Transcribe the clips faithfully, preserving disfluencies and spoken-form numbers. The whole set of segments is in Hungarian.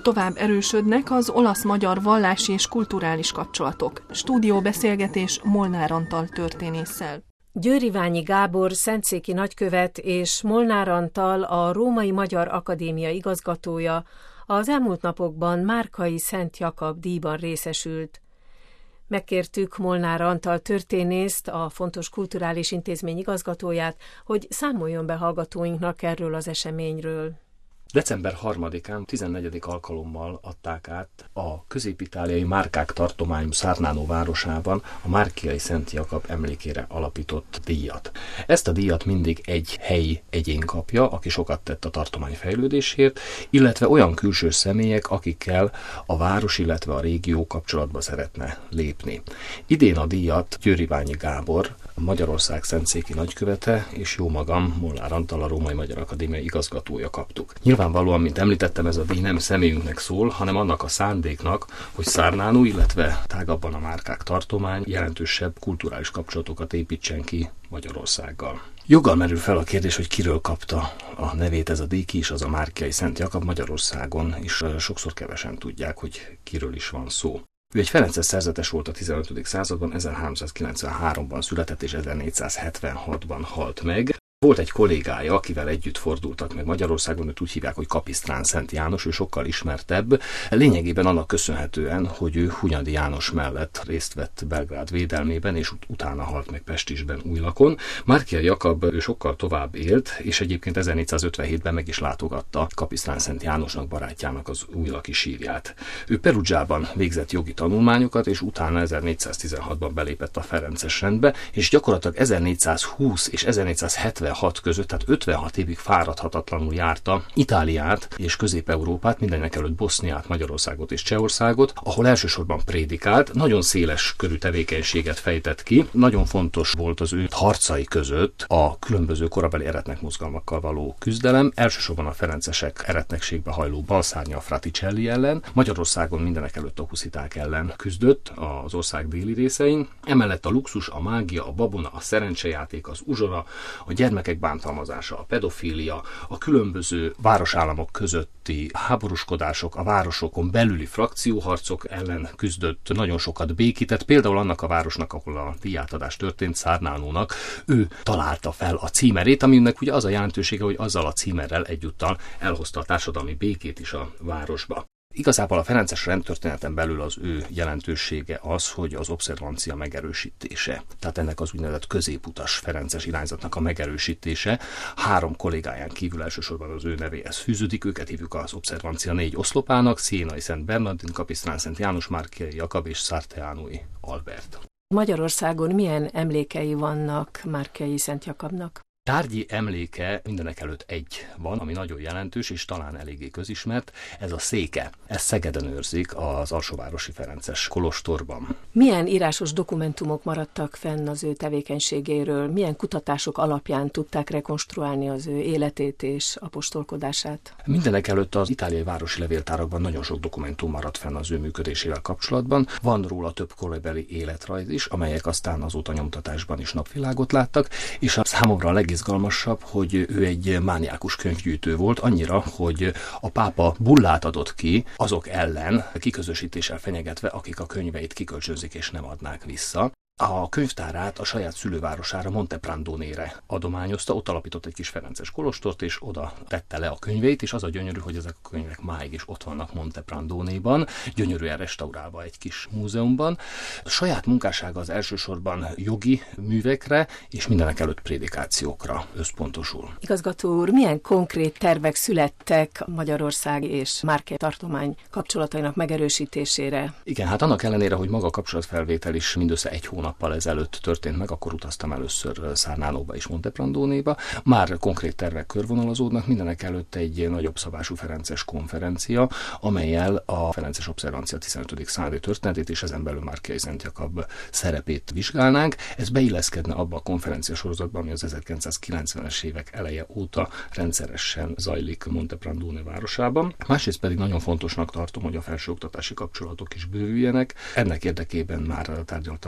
tovább erősödnek az olasz-magyar vallási és kulturális kapcsolatok. Stúdióbeszélgetés Molnár Antal történésszel. Győriványi Gábor szentszéki nagykövet és Molnár Antal, a Római Magyar Akadémia igazgatója az elmúlt napokban Márkai Szent Jakab díjban részesült. Megkértük Molnár Antal történészt, a fontos kulturális intézmény igazgatóját, hogy számoljon be hallgatóinknak erről az eseményről. december harmadikán tizennegyedik alkalommal adták át a közép-itáliai Márkák tartományú Sarnano városában a Márkiai Szent Jakab emlékére alapított díjat. Ezt a díjat mindig egy helyi egyén kapja, aki sokat tett a tartomány fejlődésért, illetve olyan külső személyek, akikkel a város, illetve a régió kapcsolatba szeretne lépni. Idén a díjat Győriványi Gábor, Magyarország szentszéki nagykövete, és jó magam, Molnár Antal, a Római Magyar Akadémia igazgatója kaptuk. Nyilvánvalóan, mint említettem, ez a díj nem személyünknek szól, hanem annak a szándéknak, hogy Sarnano, illetve tágabban a Márkák tartomány jelentősebb kulturális kapcsolatokat építsen ki Magyarországgal. Joggal merül fel a kérdés, hogy kiről kapta a nevét ez a díj, ki is az a Márkiai Szent Jakab. Magyarországon is sokszor kevesen tudják, hogy kiről is van szó. Ő egy ferences szerzetes volt a tizenötödik században, ezerháromszázkilencvenháromban született és ezernégyszázhetvenhatban halt meg. Volt egy kollégája, akivel együtt fordultak meg Magyarországon, őt úgy hívják, hogy Kapisztrán Szent János, ő sokkal ismertebb. Lényegében annak köszönhetően, hogy ő Hunyadi János mellett részt vett Belgrád védelmében, és ut- utána halt meg Pestisben, Újlakon. Márkiai Jakab ő sokkal tovább élt, és egyébként ezernégyszázötvenhétben meg is látogatta Kapisztrán Szent Jánosnak, barátjának az újlaki sírját. Ő Perugiában végzett jogi tanulmányokat, és utána ezernégyszáztizenhatban belépett a ferences rendbe, és gyakorlatilag ezernégyszázhúsz és ezernégyszázhetvenhat között, tehát ötvenhat évig fáradhatatlanul járta Itáliát és Közép-Európát, mindenek előtt Boszniát, Magyarországot és Csehországot, ahol elsősorban prédikált, nagyon széles körű tevékenységet fejtett ki. Nagyon fontos volt az ő harcai között a különböző korabeli eretnek mozgalmakkal való küzdelem, elsősorban a ferencesek eretnekségbe hajló balszárnya Fraticelli ellen, Magyarországon mindenek előtt a husziták ellen küzdött az ország déli részein, emellett a luxus, a mágia, a babona, a szerencsejáték, az uzsora, a gyermekek bántalmazása, a pedofília, a különböző városállamok közötti háborúskodások, a városokon belüli frakcióharcok ellen küzdött, nagyon sokat békített, például annak a városnak, ahol a díjátadás történt, Sarnanónak, ő találta fel a címerét, aminek ugye az a jelentősége, hogy azzal a címerrel egyúttal elhozta a társadalmi békét is a városba. Igazából a ferences rendtörténeten belül az ő jelentősége az, hogy az obszervancia megerősítése, tehát ennek az úgynevezett középutas ferences irányzatnak a megerősítése, három kollégáján kívül elsősorban az ő nevéhez fűződik, őket hívjuk az obszervancia négy oszlopának: Sienai Szent Bernardin, Kapisztrán Szent János, Márkiai Jakab és Sarteánui Albert. Magyarországon milyen emlékei vannak Márkiai Szent Jakabnak? Tárgyi emléke mindenek előtt egy van, ami nagyon jelentős, és talán eléggé közismert, ez a széke. Ezt Szegeden őrzik az Alsóvárosi Ferences kolostorban. Milyen írásos dokumentumok maradtak fenn az ő tevékenységéről? Milyen kutatások alapján tudták rekonstruálni az ő életét és apostolkodását? Mindenek előtt az itáliai városi levéltárakban nagyon sok dokumentum maradt fenn az ő működésével kapcsolatban. Van róla több korabeli életrajz is, amelyek aztán azóta nyomtatásban is napvilágot láttak, és a számomra a legizgalmasabb, hogy ő egy mániákus könyvgyűjtő volt, annyira, hogy a pápa bullát adott ki azok ellen, kiközösítéssel fenyegetve, akik a könyveit kikölcsönzik és nem adnák vissza. A könyvtárát a saját szülővárosára, Monteprandonére adományozta, ott alapított egy kis ferences kolostort, és oda tette le a könyveit, és az a gyönyörű, hogy ezek a könyvek máig is ott vannak Monteprandonéban, gyönyörűen restaurálva egy kis múzeumban. A saját munkássága az elsősorban jogi művekre és mindenek előtt prédikációkra összpontosul. Igazgató úr, milyen konkrét tervek születtek Magyarország és Márkiai tartomány kapcsolatainak megerősítésére? Igen, hát annak ellenére, hogy maga a kapcsolatfelvétel is mindössze egy hónap nappal ezelőtt történt meg, akkor utaztam először Sarnanóba és Monteprandónéba. Már konkrét tervek körvonalazódnak, mindenek előtt egy nagyobb szabású ferences konferencia, amellyel a ferences obszervancia tizenötödik századi történetét és ezen belül Márkiai Szent Jakab szerepét vizsgálnánk. Ez beilleszkedne abba a konferencia sorozatban, ami az ezerkilencszázkilencvenes évek eleje óta rendszeresen zajlik Monteprandone városában. Másrészt pedig nagyon fontosnak tartom, hogy a felsőoktatási kapcsolatok is bővüljenek. Ennek érdekében már tárgyaltam a, a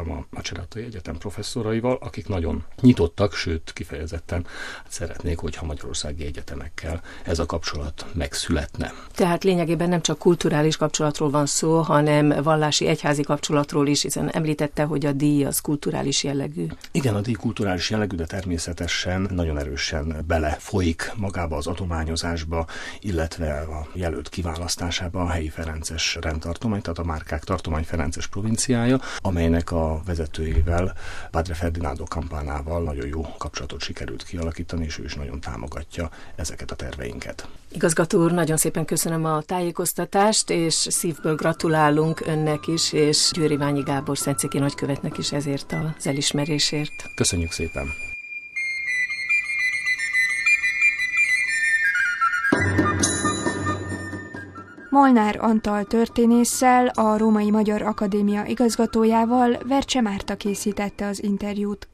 Bácsirátai Egyetem professzoraival, akik nagyon nyitottak, sőt kifejezetten hát szeretnék, hogyha magyarországi egyetemekkel ez a kapcsolat megszületne. Tehát lényegében nem csak kulturális kapcsolatról van szó, hanem vallási egyházi kapcsolatról is, hiszen említette, hogy a díj az kulturális jellegű. Igen, a díj kulturális jellegű, de természetesen nagyon erősen belefolyik magába az adományozásba, illetve a jelölt kiválasztásába a helyi ferences rendtartomány, tehát a Márkák tartomány ferences provinciája, amelynek a vezetőjével, Padre Ferdinando Campánával nagyon jó kapcsolatot sikerült kialakítani, és ő is nagyon támogatja ezeket a terveinket. Igazgató úr, nagyon szépen köszönöm a tájékoztatást, és szívből gratulálunk önnek is, és Győriványi Gábor szentszéki nagykövetnek is ezért az elismerésért. Köszönjük szépen! Molnár Antal történésszel, a Római Magyar Akadémia igazgatójával Vercse Márta készítette az interjút.